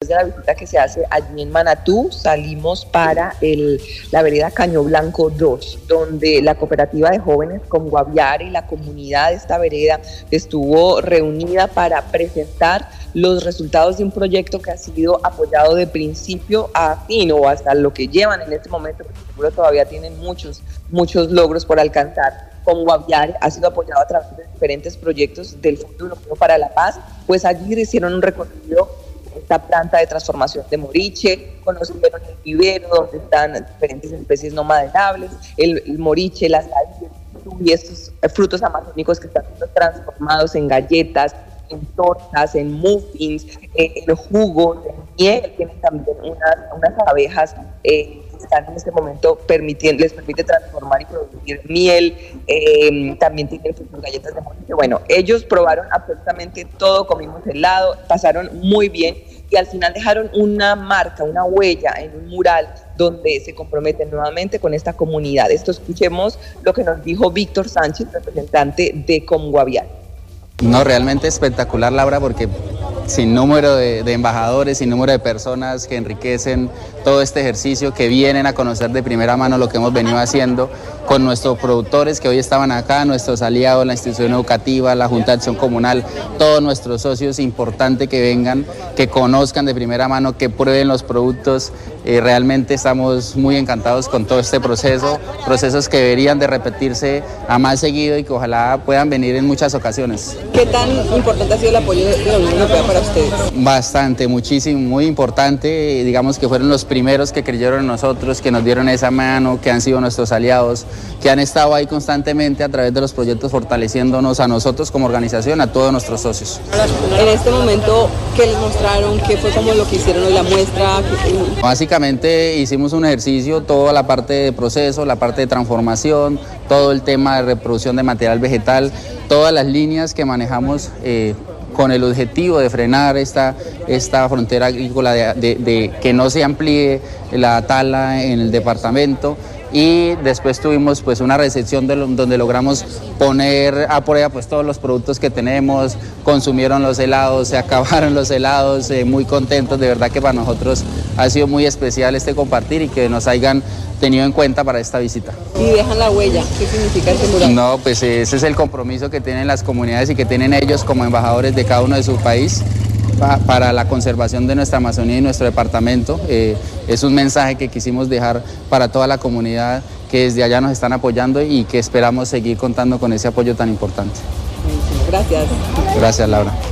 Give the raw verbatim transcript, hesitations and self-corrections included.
de la visita que se hace allí en Manatú, salimos para el, la vereda Caño Blanco dos, donde la cooperativa de jóvenes con Guaviare y la comunidad de esta vereda estuvo reunida para presentar los resultados de un proyecto que ha sido apoyado de principio a fin o hasta lo que llevan en este momento, porque seguro todavía tienen muchos, muchos logros por alcanzar. Con Guaviare ha sido apoyado a través de diferentes proyectos del Fondo Europeo para la Paz, pues allí hicieron un recorrido esta planta de transformación de Moriche, conocieron el vivero donde están diferentes especies no maderables, el, el Moriche, las raíces y estos frutos amazónicos que están siendo transformados en galletas, en tortas, en muffins, eh, en jugos, en miel. Tienen también unas, unas abejas eh, que están en este momento permitiendo, les permite transformar y producir miel. Eh, también tienen sus galletas de Moriche. Bueno, ellos probaron absolutamente todo, comimos helado, pasaron muy bien y al final dejaron una marca, una huella en un mural donde se comprometen nuevamente con esta comunidad. Esto escuchemos lo que nos dijo Víctor Sánchez, representante de Comguaviare. No, realmente espectacular, Laura, porque sin número de, de embajadores, sin número de personas que enriquecen todo este ejercicio, que vienen a conocer de primera mano lo que hemos venido haciendo con nuestros productores que hoy estaban acá, nuestros aliados, la institución educativa, la Junta de Acción Comunal, todos nuestros socios, importante que vengan, que conozcan de primera mano, que prueben los productos. Eh, realmente estamos muy encantados con todo este proceso, procesos que deberían de repetirse a más seguido y que ojalá puedan venir en muchas ocasiones. ¿Qué tan importante ha sido el apoyo de la Unión Europea para ustedes? Bastante, muchísimo, muy importante. Digamos que fueron los primeros que creyeron en nosotros, que nos dieron esa mano, que han sido nuestros aliados, que han estado ahí constantemente a través de los proyectos fortaleciéndonos a nosotros como organización, a todos nuestros socios. En este momento, ¿qué les mostraron? ¿Qué fue como lo que hicieron en la muestra? Básicamente hicimos un ejercicio, toda la parte de proceso, la parte de transformación, todo el tema de reproducción de material vegetal, todas las líneas que manejamos eh, con el objetivo de frenar esta, esta frontera agrícola, de, de, de que no se amplíe la tala en el departamento. Y después tuvimos pues una recepción de lo, donde logramos poner a prueba pues todos los productos que tenemos, consumieron los helados, se acabaron los helados, eh, muy contentos, de verdad que para nosotros ha sido muy especial este compartir y que nos hayan tenido en cuenta para esta visita. ¿Y dejan la huella? ¿Qué significa este mural? No, pues ese es el compromiso que tienen las comunidades y que tienen ellos como embajadores de cada uno de su país para la conservación de nuestra Amazonía y nuestro departamento. Eh, es un mensaje que quisimos dejar para toda la comunidad que desde allá nos están apoyando y que esperamos seguir contando con ese apoyo tan importante. Gracias. Gracias, Laura.